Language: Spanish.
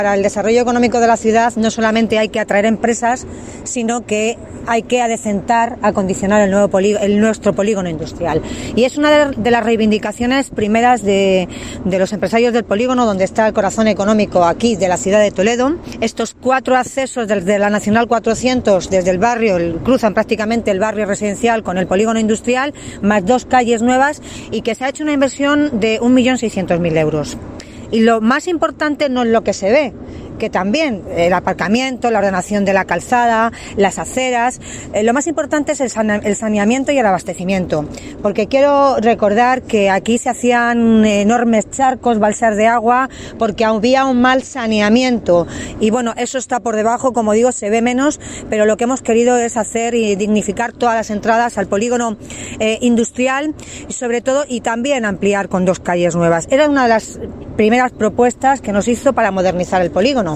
Para el desarrollo económico de la ciudad no solamente hay que atraer empresas, sino que hay que adecentar, acondicionar nuestro polígono industrial. Y es una de las reivindicaciones primeras de los empresarios del polígono, donde está el corazón económico aquí de la ciudad de Toledo. Estos 4 accesos desde la Nacional 400, desde el barrio, cruzan prácticamente el barrio residencial con el polígono industrial, más 2 calles nuevas, y que se ha hecho una inversión de 1.600.000 euros. Y lo más importante no es lo que se ve, que también el aparcamiento, la ordenación de la calzada, las aceras, lo más importante es el saneamiento y el abastecimiento, porque quiero recordar que aquí se hacían enormes charcos, balsas de agua, porque había un mal saneamiento, y bueno, eso está por debajo, como digo, se ve menos, pero lo que hemos querido es hacer y dignificar todas las entradas al polígono industrial, y sobre todo, y también ampliar con 2 calles nuevas. Era una de las primeras propuestas que nos hizo para modernizar el polígono.